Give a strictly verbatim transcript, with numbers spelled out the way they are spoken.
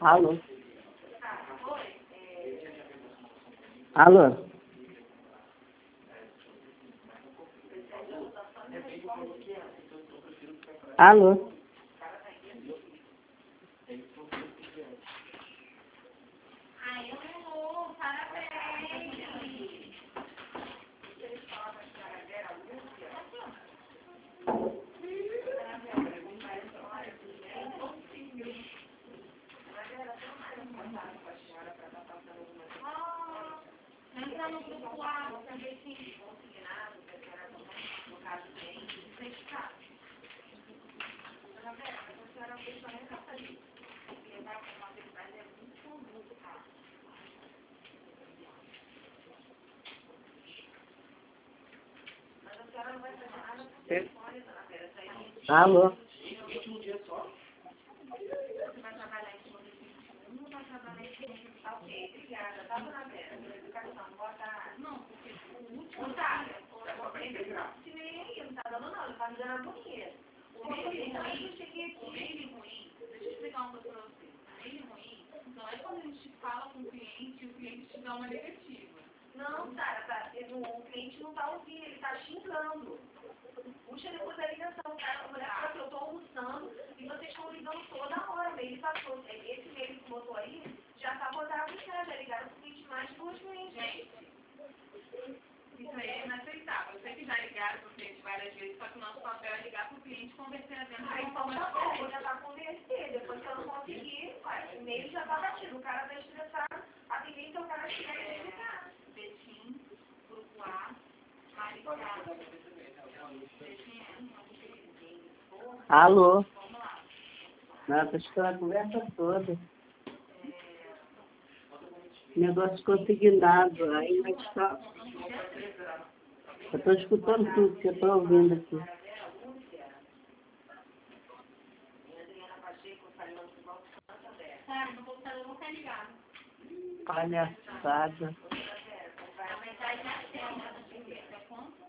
Alô? Alô? Alô? Entra no grupo lá, você vê se consignado, que era no caso bem, certificado. Dona Vera, mas a senhora fez só nem capa ali. Levar para uma verdade é muito comum, tá? Mas a senhora não vai fazer nada com o telefone, Dona Vera. Alô? Você vai trabalhar em cima do vinte e um, vai trabalhar em cima do tal. Ok, obrigada. Tá, Dona Vera? Educação, boa tarde. Não, porque o último... Boa tarde. Se nem não tá dando não, ele tá me dando agonia. O mail ruim, eu cheguei aqui. O mail ruim, deixa eu explicar uma coisa pra você. O mail ruim não é quando a gente fala com o cliente e o cliente te dá uma negativa. Não, Sara, tá, o cliente não tá ouvindo, ele tá xingando. Puxa depois da ligação, cara, mulher fala que eu tô almoçando e vocês estão ligando toda hora, o mail passou. Esse mail que botou aí já tá rodado já, já ligaram pro cliente mais de duas vezes. Gente, isso aí é inaceitável. Eu sei que já ligaram pro cliente várias vezes, só que o nosso papel é ligar pro cliente, converter a venda. Ah, então tá bom, vou tentar converter. Depois que eu não conseguir, o e-mail já tá batido. O cara tá estressado, a tendência é o cara chegar e desligar. Betim, grupo A, Maricá. Alô? Não, tô escutando a conversa toda. Negócio consignado, aí vai estar. Eu tô escutando tudo que eu tô ouvindo aqui. Palhaçada.